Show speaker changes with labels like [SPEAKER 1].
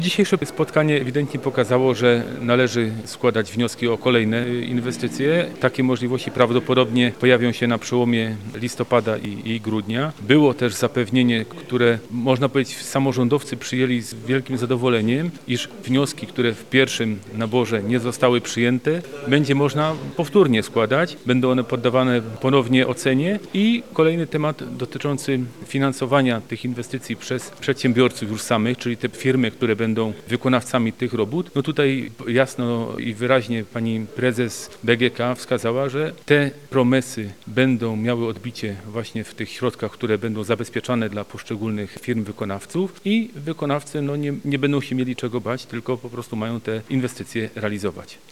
[SPEAKER 1] Dzisiejsze spotkanie ewidentnie pokazało, że należy składać wnioski o kolejne inwestycje. Takie możliwości prawdopodobnie pojawią się na przełomie listopada i grudnia. Było też zapewnienie, które można powiedzieć samorządowcy przyjęli z wielkim zadowoleniem, iż wnioski, które w pierwszym naborze nie zostały przyjęte, będzie można powtórnie składać. Będą one poddawane ponownie ocenie i kolejny temat dotyczący finansowania tych inwestycji przez przedsiębiorców już samych, czyli te firmy, które będą wykonawcami tych robót. No tutaj jasno i wyraźnie pani prezes BGK wskazała, że te promesy będą miały odbicie właśnie w tych środkach, które będą zabezpieczane dla poszczególnych firm wykonawców i wykonawcy nie będą się mieli czego bać, tylko po prostu mają te inwestycje realizować.